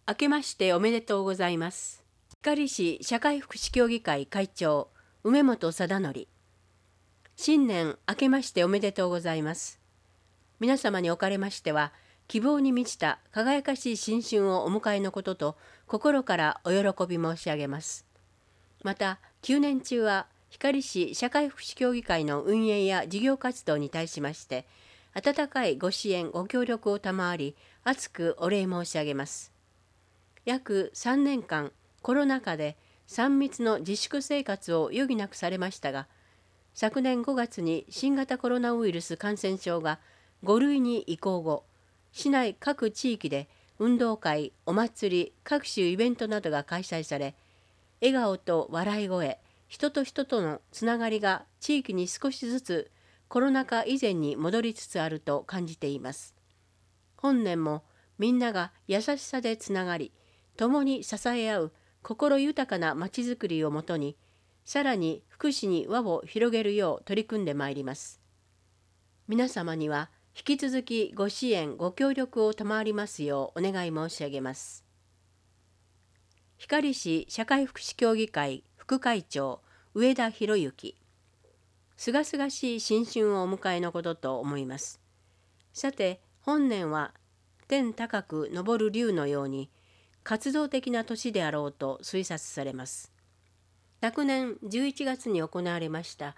明けましておめでとうございます。光市社会福祉協議会会長、梅本貞則。新年明けましておめでとうございます。皆様におかれましては、希望に満ちた輝かしい新春をお迎えのことと、心からお喜び申し上げます。また、9年中は、光市社会福祉協議会の運営や事業活動に対しまして、温かいご支援、ご協力を賜り、厚くお礼申し上げます。約3年間、コロナ禍で3密の自粛生活を余儀なくされましたが、昨年5月に新型コロナウイルス感染症が5類に移行後、市内各地域で運動会、お祭り、各種イベントなどが開催され、笑顔と笑い声、人と人とのつながりが地域に少しずつコロナ禍以前に戻りつつあると感じています。本年もみんなが優しさでつながり、共に支え合う心豊かなまちづくりをもとに、さらに福祉に輪を広げるよう取り組んでまいります。皆様には引き続きご支援、ご協力を賜りますようお願い申し上げます。光市社会福祉協議会副会長、上田博之。すがすがしい新春をお迎えのことと思います。さて、本年は天高く昇る龍のように、活動的な年であろうと推察されます。昨年11月に行われました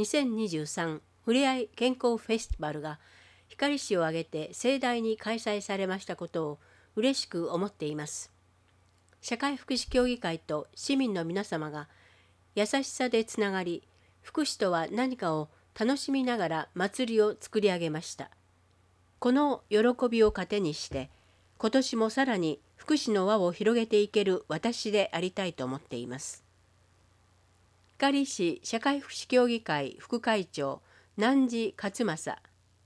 2023ふれあい健康フェスティバルが光市を挙げて盛大に開催されましたことを嬉しく思っています。社会福祉協議会と市民の皆様が優しさでつながり、福祉とは何かを楽しみながら祭りを作り上げました。この喜びを糧にして、今年もさらに福祉の輪を広げていける私でありたいと思っています。光市社会福祉協議会副会長、南次勝正。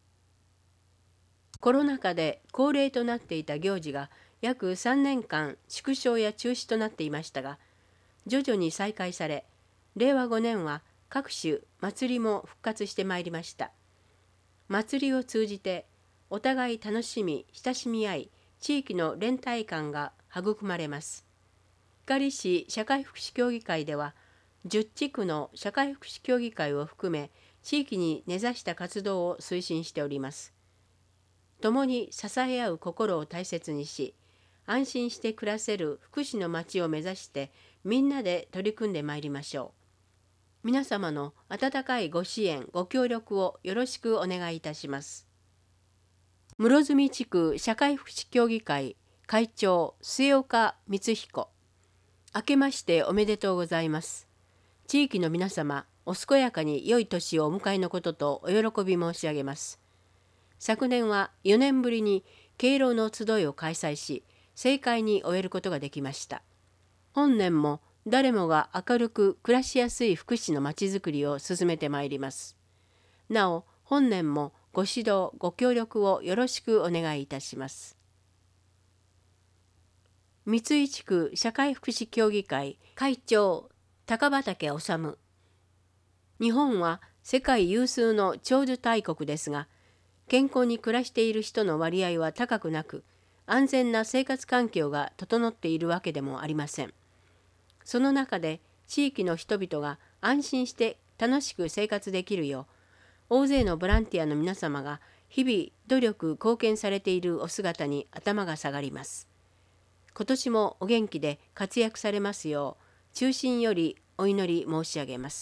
コロナ禍で恒例となっていた行事が約3年間縮小や中止となっていましたが、徐々に再開され、令和5年は各種祭りも復活してまいりました。祭りを通じてお互い楽しみ、親しみ合い、地域の連帯感が育まれます。光市社会福祉協議会では、10地区の社会福祉協議会を含め、地域に根ざした活動を推進しております。共に支え合う心を大切にし、安心して暮らせる福祉の街を目指して、みんなで取り組んでまいりましょう。皆様の温かいご支援、ご協力をよろしくお願いいたします。室積地区社会福祉協議会会長、末岡光彦。明けましておめでとうございます。地域の皆様、お健やかに良い年をお迎えのこととお喜び申し上げます。昨年は4年ぶりに敬老の集いを開催し、盛快に終えることができました。本年も誰もが明るく暮らしやすい福祉のまちづくりを進めてまいります。なお、本年もご指導、ご協力をよろしくお願いいたします。三井地区社会福祉協議会会長、高畠治。日本は世界有数の長寿大国ですが、健康に暮らしている人の割合は高くなく、安全な生活環境が整っているわけでもありません。その中で地域の人々が安心して楽しく生活できるよう、大勢のボランティアの皆様が日々努力貢献されているお姿に頭が下がります。今年もお元気で活躍されますよう、衷心よりお祈り申し上げます。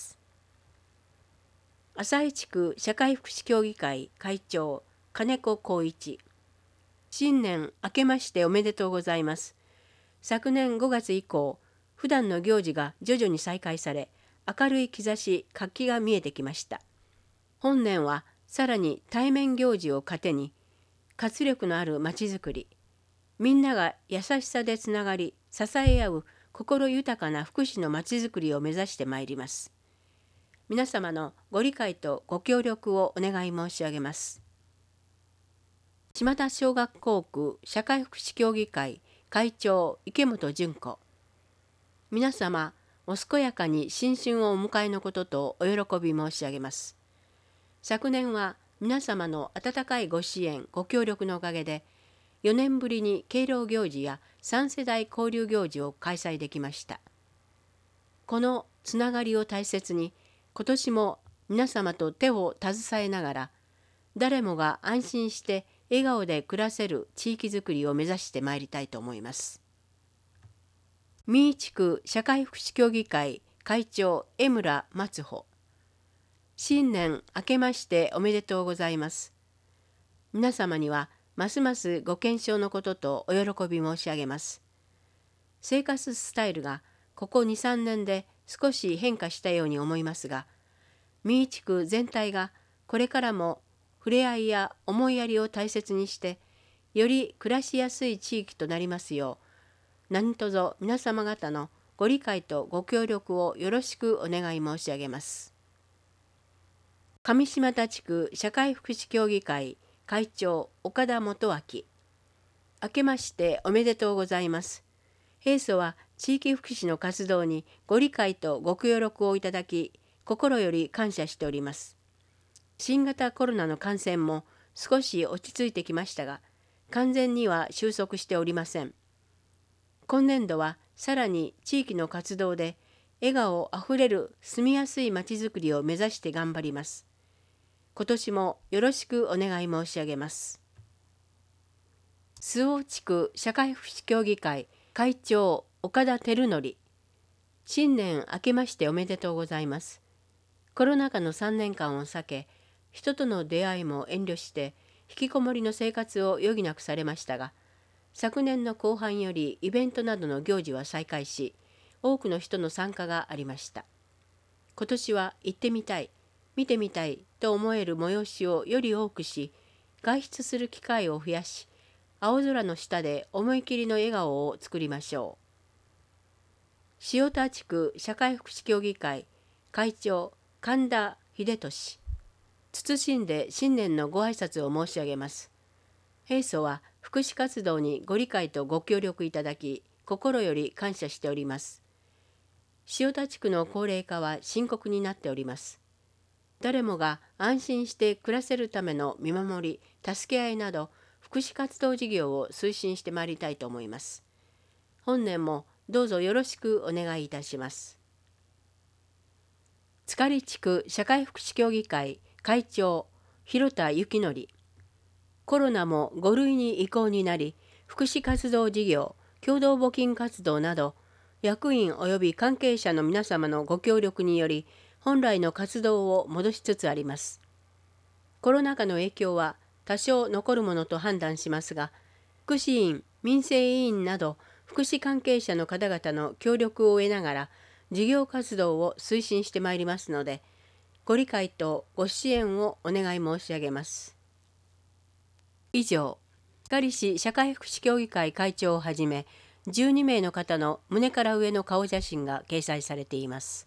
朝井地区社会福祉協議会会長、金子光一。新年明けましておめでとうございます。昨年5月以降、普段の行事が徐々に再開され、明るい兆し、活気が見えてきました。本年はさらに対面行事を糧に、活力のあるまちづくり、みんなが優しさでつながり、支え合う心豊かな福祉のまちづくりを目指してまいります。皆様のご理解とご協力をお願い申し上げます。島田小学校区社会福祉協議会会長、池本純子。皆様、お健やかに新春をお迎えのこととお喜び申し上げます。昨年は皆様の温かいご支援、ご協力のおかげで、4年ぶりに敬老行事や 3世代交流行事を開催できました。このつながりを大切に、今年も皆様と手を携えながら、誰もが安心して笑顔で暮らせる地域づくりを目指してまいりたいと思います。三井地区社会福祉協議会会長江村松穂。新年明けましておめでとうございます。皆様にはますますご健勝のこととお喜び申し上げます。生活スタイルがここ2、3年で少し変化したように思いますが、三井地区全体がこれからも触れ合いや思いやりを大切にして、より暮らしやすい地域となりますよう、何卒皆様方のご理解とご協力をよろしくお願い申し上げます。上島田地区社会福祉協議会会長岡田元明。明けましておめでとうございます。平素は地域福祉の活動にご理解とご協力をいただき、心より感謝しております。新型コロナの感染も少し落ち着いてきましたが、完全には収束しておりません。今年度はさらに地域の活動で笑顔あふれる住みやすいまちづくりを目指して頑張ります。今年もよろしくお願い申し上げます。周防地区社会福祉協議会会長岡田照則。新年明けましておめでとうございます。コロナ禍の3年間を避け、人との出会いも遠慮して引きこもりの生活を余儀なくされましたが、昨年の後半よりイベントなどの行事は再開し、多くの人の参加がありました。今年は行ってみたい、見てみたいと思える催しをより多くし、外出する機会を増やし、青空の下で思い切りの笑顔を作りましょう。塩田地区社会福祉協議会会長神田秀俊。謹んで新年のご挨拶を申し上げます。平素は福祉活動にご理解とご協力いただき、心より感謝しております。塩田地区の高齢化は深刻になっております。誰もが安心して暮らせるための見守り、助け合いなど、福祉活動事業を推進してまいりたいと思います。本年もどうぞよろしくお願いいたします。塚里地区社会福祉協議会会長広田幸則。コロナも5類に移行になり、福祉活動事業、共同募金活動など、役員及び関係者の皆様のご協力により、本来の活動を戻しつつあります。コロナ禍の影響は多少残るものと判断しますが、福祉院、民生委員など福祉関係者の方々の協力を得ながら事業活動を推進してまいりますので、ご理解とご支援をお願い申し上げます。以上、塚里市社会福祉協議会会長をはじめ12名の方の胸から上の顔写真が掲載されています。